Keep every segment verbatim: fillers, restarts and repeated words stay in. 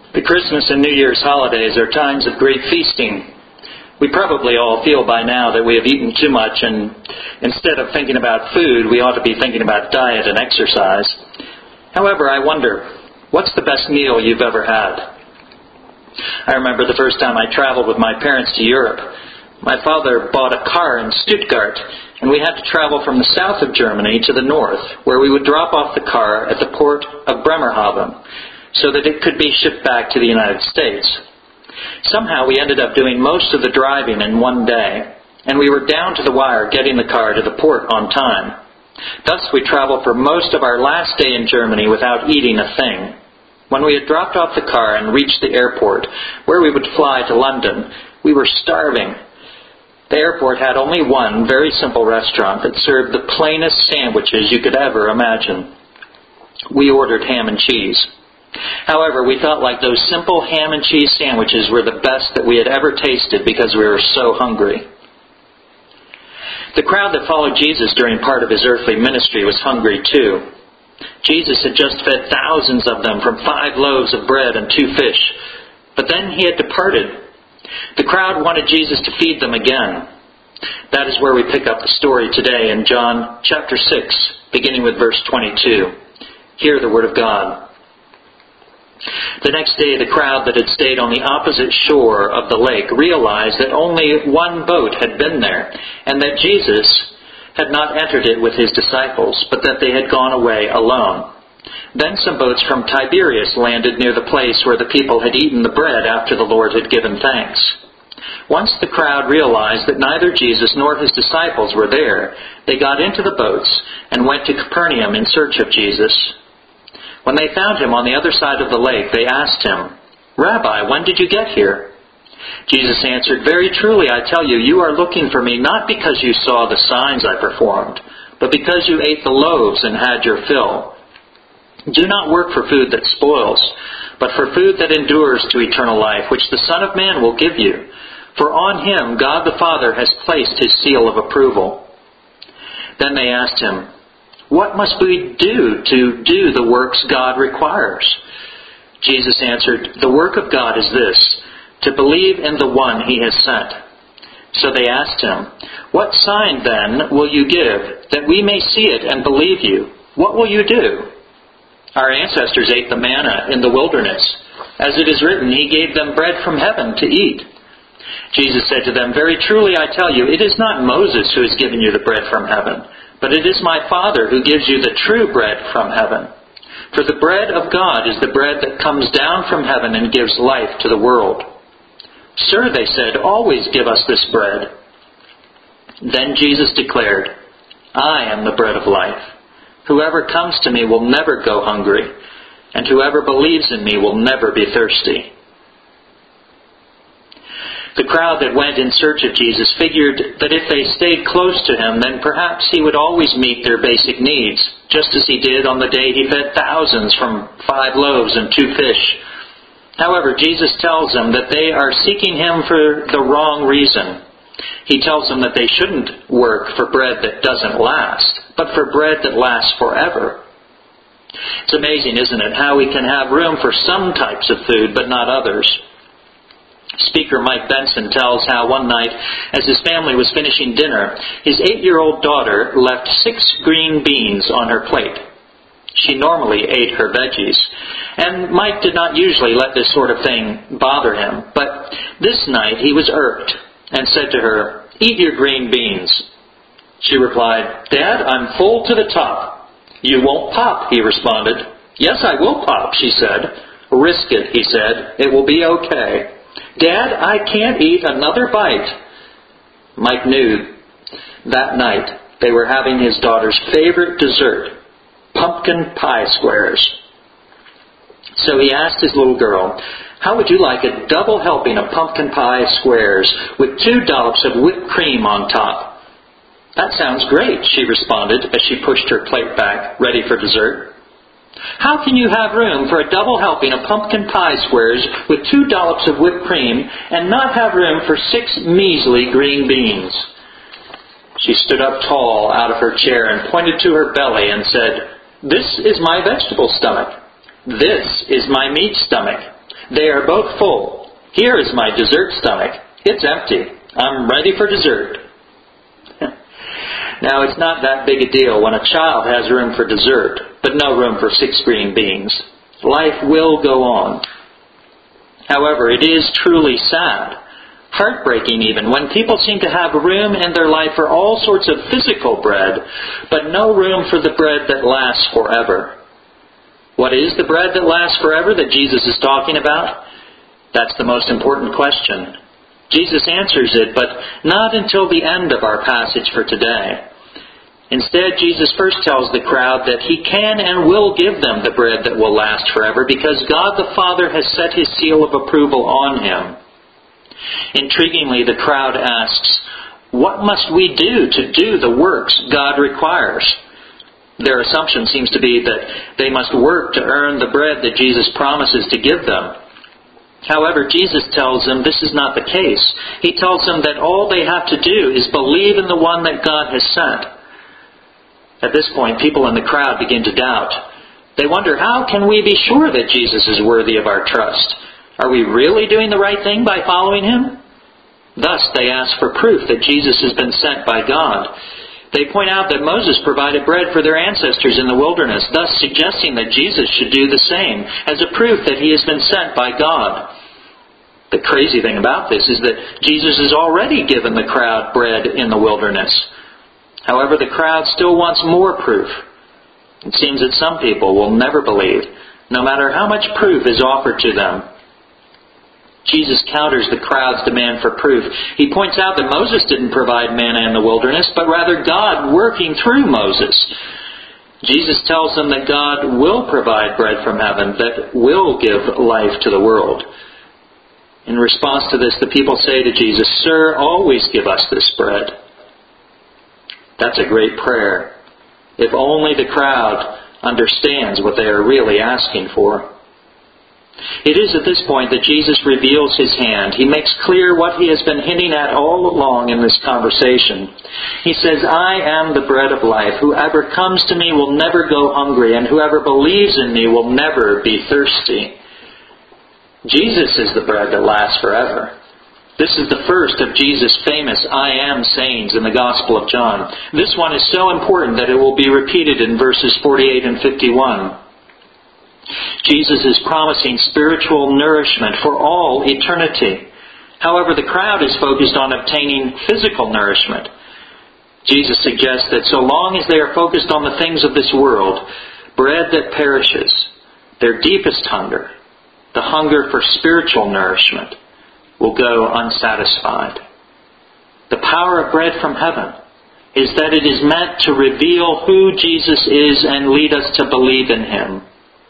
The Christmas and New Year's holidays are times of great feasting. We probably all feel by now that we have eaten too much, and instead of thinking about food, we ought to be thinking about diet and exercise. However, I wonder, what's the best meal you've ever had? I remember the first time I traveled with my parents to Europe. My father bought a car in Stuttgart, and we had to travel from the south of Germany to the north, where we would drop off the car at the port of Bremerhaven, so that it could be shipped back to the United States. Somehow we ended up doing most of the driving in one day, and we were down to the wire getting the car to the port on time. Thus we traveled for most of our last day in Germany without eating a thing. When we had dropped off the car and reached the airport, where we would fly to London, we were starving. The airport had only one very simple restaurant that served the plainest sandwiches you could ever imagine. We ordered ham and cheese. However, we felt like those simple ham and cheese sandwiches were the best that we had ever tasted because we were so hungry. The crowd that followed Jesus during part of his earthly ministry was hungry too. Jesus had just fed thousands of them from five loaves of bread and two fish, but then he had departed. The crowd wanted Jesus to feed them again. That is where we pick up the story today in John chapter six, beginning with verse twenty-two. Hear the word of God. The next day, the crowd that had stayed on the opposite shore of the lake realized that only one boat had been there, and that Jesus had not entered it with his disciples, but that they had gone away alone. Then some boats from Tiberias landed near the place where the people had eaten the bread after the Lord had given thanks. Once the crowd realized that neither Jesus nor his disciples were there, they got into the boats and went to Capernaum in search of Jesus. When they found him on the other side of the lake, they asked him, "Rabbi, when did you get here?" Jesus answered, "Very truly I tell you, you are looking for me not because you saw the signs I performed, but because you ate the loaves and had your fill. Do not work for food that spoils, but for food that endures to eternal life, which the Son of Man will give you. For on him God the Father has placed his seal of approval." Then they asked him, "What must we do to do the works God requires?" Jesus answered, "The work of God is this, to believe in the one he has sent." So they asked him, "What sign then will you give, that we may see it and believe you? What will you do?" "Our ancestors ate the manna in the wilderness. As it is written, he gave them bread from heaven to eat." Jesus said to them, "Very truly I tell you, it is not Moses who has given you the bread from heaven, but it is my Father who gives you the true bread from heaven. For the bread of God is the bread that comes down from heaven and gives life to the world." "Sir," they said, "always give us this bread." Then Jesus declared, "I am the bread of life. Whoever comes to me will never go hungry, and whoever believes in me will never be thirsty." The crowd that went in search of Jesus figured that if they stayed close to him, then perhaps he would always meet their basic needs, just as he did on the day he fed thousands from five loaves and two fish. However, Jesus tells them that they are seeking him for the wrong reason. He tells them that they shouldn't work for bread that doesn't last, but for bread that lasts forever. It's amazing, isn't it, how we can have room for some types of food, but not others. Speaker Mike Benson tells how one night, as his family was finishing dinner, his eight-year-old daughter left six green beans on her plate. She normally ate her veggies, and Mike did not usually let this sort of thing bother him, but this night he was irked and said to her, "Eat your green beans." She replied, "Dad, I'm full to the top." "You won't pop," he responded. "Yes, I will pop," she said. "Risk it," he said. "It will be okay." "Dad, I can't eat another bite." Mike knew that night they were having his daughter's favorite dessert, pumpkin pie squares. So he asked his little girl, "How would you like a double helping of pumpkin pie squares with two dollops of whipped cream on top?" "That sounds great," she responded as she pushed her plate back, ready for dessert. "How can you have room for a double helping of pumpkin pie squares with two dollops of whipped cream and not have room for six measly green beans?" She stood up tall out of her chair and pointed to her belly and said, "This is my vegetable stomach. This is my meat stomach. They are both full. Here is my dessert stomach. It's empty. I'm ready for dessert. Now, it's not that big a deal when a child has room for dessert, but no room for six green beans. Life will go on. However, it is truly sad, heartbreaking even, when people seem to have room in their life for all sorts of physical bread, but no room for the bread that lasts forever. What is the bread that lasts forever that Jesus is talking about? That's the most important question. Jesus answers it, but not until the end of our passage for today. Instead, Jesus first tells the crowd that He can and will give them the bread that will last forever because God the Father has set His seal of approval on Him. Intriguingly, the crowd asks, "What must we do to do the works God requires?" Their assumption seems to be that they must work to earn the bread that Jesus promises to give them. However, Jesus tells them this is not the case. He tells them that all they have to do is believe in the one that God has sent. At this point, people in the crowd begin to doubt. They wonder, how can we be sure that Jesus is worthy of our trust? Are we really doing the right thing by following Him? Thus, they ask for proof that Jesus has been sent by God. They point out that Moses provided bread for their ancestors in the wilderness, thus suggesting that Jesus should do the same as a proof that He has been sent by God. The crazy thing about this is that Jesus has already given the crowd bread in the wilderness. However, the crowd still wants more proof. It seems that some people will never believe, no matter how much proof is offered to them. Jesus counters the crowd's demand for proof. He points out that Moses didn't provide manna in the wilderness, but rather God working through Moses. Jesus tells them that God will provide bread from heaven that will give life to the world. In response to this, the people say to Jesus, "Sir, always give us this bread." That's a great prayer. If only the crowd understands what they are really asking for. It is at this point that Jesus reveals His hand. He makes clear what He has been hinting at all along in this conversation. He says, "I am the bread of life. Whoever comes to me will never go hungry, and whoever believes in me will never be thirsty." Jesus is the bread that lasts forever. This is the first of Jesus' famous I am sayings in the Gospel of John. This one is so important that it will be repeated in verses forty-eight and fifty-one. Jesus is promising spiritual nourishment for all eternity. However, the crowd is focused on obtaining physical nourishment. Jesus suggests that so long as they are focused on the things of this world, bread that perishes, their deepest hunger, the hunger for spiritual nourishment, will go unsatisfied. The power of bread from heaven is that it is meant to reveal who Jesus is and lead us to believe in Him.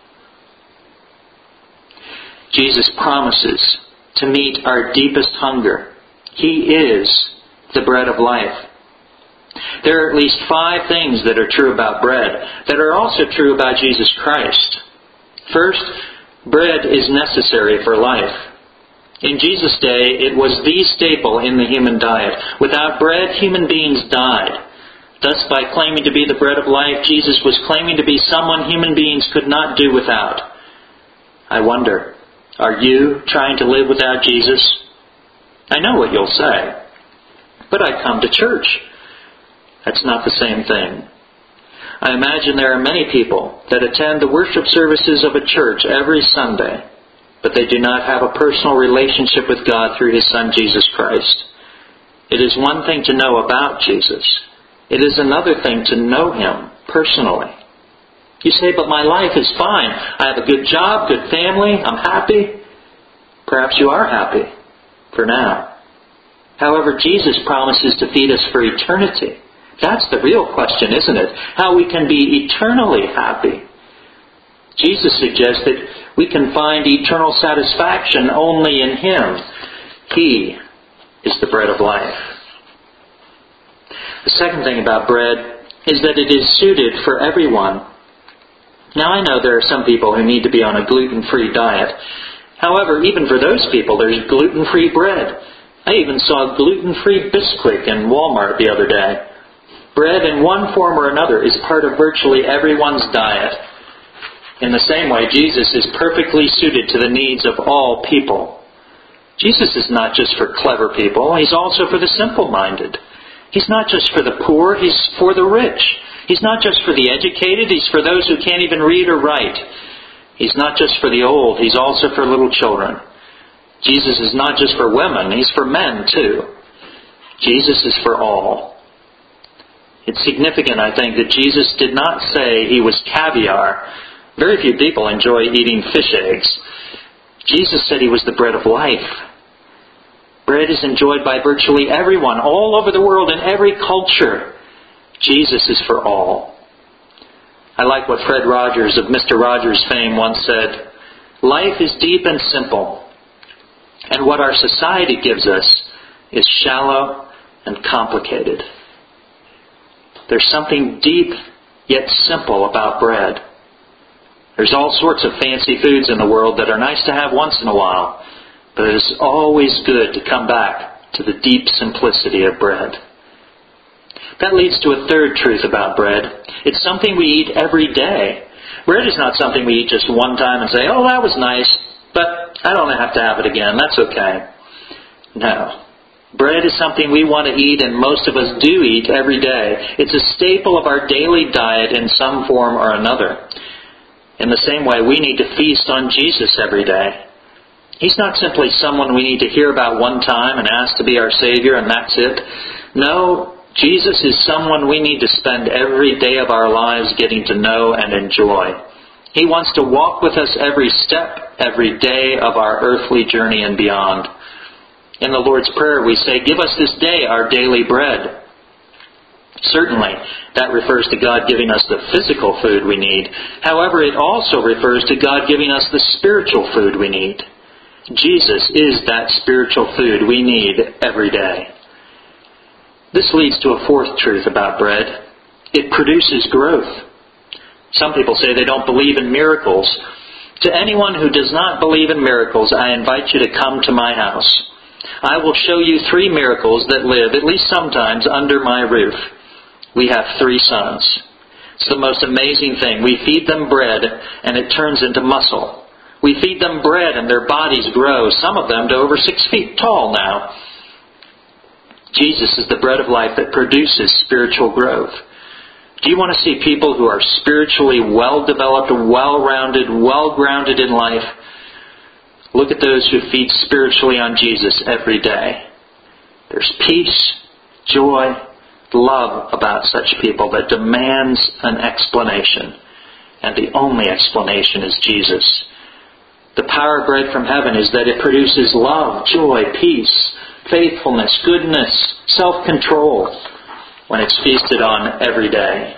Jesus promises to meet our deepest hunger. He is the bread of life. There are at least five things that are true about bread that are also true about Jesus Christ. First, bread is necessary for life. In Jesus' day, it was the staple in the human diet. Without bread, human beings died. Thus, by claiming to be the bread of life, Jesus was claiming to be someone human beings could not do without. I wonder, are you trying to live without Jesus? I know what you'll say. But I come to church. That's not the same thing. I imagine there are many people that attend the worship services of a church every Sunday, but they do not have a personal relationship with God through His Son, Jesus Christ. It is one thing to know about Jesus. It is another thing to know Him personally. You say, "But my life is fine. I have a good job, good family, I'm happy." Perhaps you are happy for now. However, Jesus promises to feed us for eternity. That's the real question, isn't it? How we can be eternally happy. Jesus suggests that we can find eternal satisfaction only in Him. He is the bread of life. The second thing about bread is that it is suited for everyone. Now, I know there are some people who need to be on a gluten-free diet. However, even for those people, there's gluten-free bread. I even saw gluten-free Bisquick in Walmart the other day. Bread in one form or another is part of virtually everyone's diet. In the same way, Jesus is perfectly suited to the needs of all people. Jesus is not just for clever people. He's also for the simple-minded. He's not just for the poor. He's for the rich. He's not just for the educated. He's for those who can't even read or write. He's not just for the old. He's also for little children. Jesus is not just for women. He's for men, too. Jesus is for all. It's significant, I think, that Jesus did not say he was caviar. Very few people enjoy eating fish eggs. Jesus said he was the bread of life. Bread is enjoyed by virtually everyone, all over the world, in every culture. Jesus is for all. I like what Fred Rogers of Mister Rogers fame once said, "Life is deep and simple, and what our society gives us is shallow and complicated." There's something deep yet simple about bread. There's all sorts of fancy foods in the world that are nice to have once in a while, but it is always good to come back to the deep simplicity of bread. That leads to a third truth about bread. It's something we eat every day. Bread is not something we eat just one time and say, "Oh, that was nice, but I don't have to have it again. That's okay." No. Bread is something we want to eat, and most of us do eat every day. It's a staple of our daily diet in some form or another. In the same way, we need to feast on Jesus every day. He's not simply someone we need to hear about one time and ask to be our Savior, and that's it. No, Jesus is someone we need to spend every day of our lives getting to know and enjoy. He wants to walk with us every step, every day of our earthly journey and beyond. In the Lord's Prayer, we say, "Give us this day our daily bread." Certainly, that refers to God giving us the physical food we need. However, it also refers to God giving us the spiritual food we need. Jesus is that spiritual food we need every day. This leads to a fourth truth about bread. It produces growth. Some people say they don't believe in miracles. To anyone who does not believe in miracles, I invite you to come to my house. I will show you three miracles that live, at least sometimes, under my roof. We have three sons. It's the most amazing thing. We feed them bread, and it turns into muscle. We feed them bread, and their bodies grow, some of them to over six feet tall now. Jesus is the bread of life that produces spiritual growth. Do you want to see people who are spiritually well-developed, well-rounded, well-grounded in life? Look at those who feed spiritually on Jesus every day. There's peace, joy, love about such people that demands an explanation. And the only explanation is Jesus. The power of bread from heaven is that it produces love, joy, peace, faithfulness, goodness, self-control when it's feasted on every day.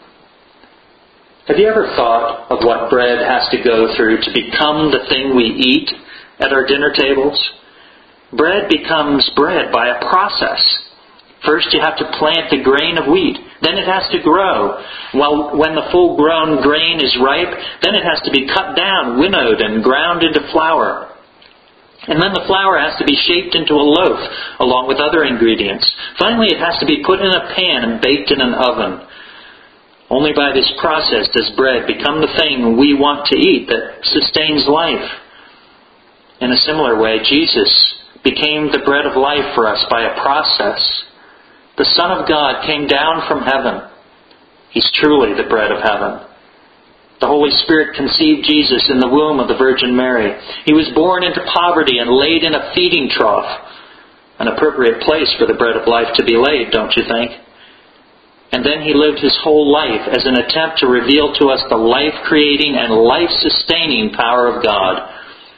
Have you ever thought of what bread has to go through to become the thing we eat at our dinner tables? Bread becomes bread by a process. First you have to plant the grain of wheat. Then it has to grow. Well, when the full-grown grain is ripe, then it has to be cut down, winnowed, and ground into flour. And then the flour has to be shaped into a loaf, along with other ingredients. Finally, it has to be put in a pan and baked in an oven. Only by this process does bread become the thing we want to eat that sustains life. In a similar way, Jesus became the bread of life for us by a process. The Son of God came down from heaven. He's truly the bread of heaven. The Holy Spirit conceived Jesus in the womb of the Virgin Mary. He was born into poverty and laid in a feeding trough. An appropriate place for the bread of life to be laid, don't you think? And then He lived His whole life as an attempt to reveal to us the life-creating and life-sustaining power of God.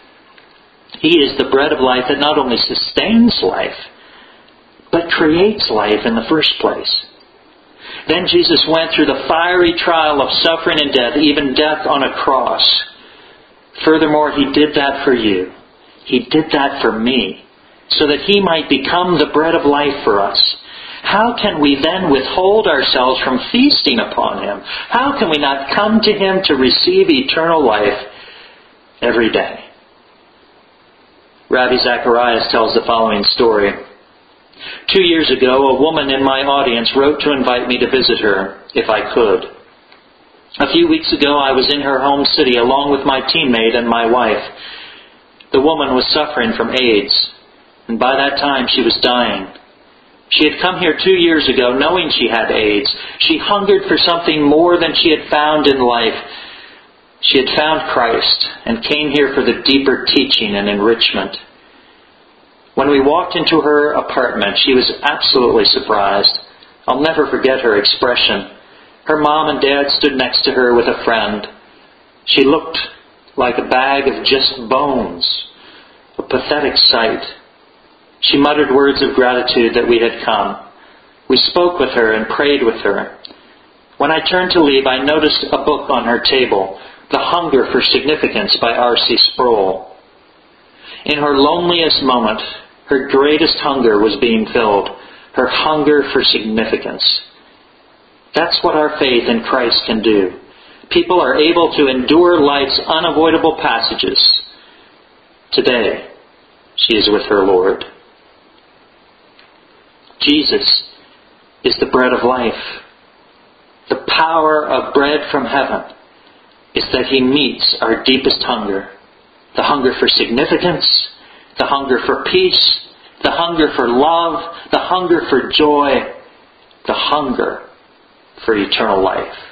He is the bread of life that not only sustains life, but creates life in the first place. Then Jesus went through the fiery trial of suffering and death, even death on a cross. Furthermore, He did that for you. He did that for me, so that He might become the bread of life for us. How can we then withhold ourselves from feasting upon Him? How can we not come to Him to receive eternal life every day? Rabbi Zacharias tells the following story. Two years ago, a woman in my audience wrote to invite me to visit her, if I could. A few weeks ago, I was in her home city along with my teammate and my wife. The woman was suffering from AIDS, and by that time she was dying. She had come here two years ago knowing she had AIDS. She hungered for something more than she had found in life. She had found Christ and came here for the deeper teaching and enrichment. When we walked into her apartment, she was absolutely surprised. I'll never forget her expression. Her mom and dad stood next to her with a friend. She looked like a bag of just bones, a pathetic sight. She muttered words of gratitude that we had come. We spoke with her and prayed with her. When I turned to leave, I noticed a book on her table, The Hunger for Significance by R C Sproul. In her loneliest moment, her greatest hunger was being filled, her hunger for significance. That's what our faith in Christ can do. People are able to endure life's unavoidable passages. Today, she is with her Lord. Jesus is the bread of life. The power of bread from heaven is that He meets our deepest hunger. The hunger for significance, the hunger for peace, the hunger for love, the hunger for joy, the hunger for eternal life.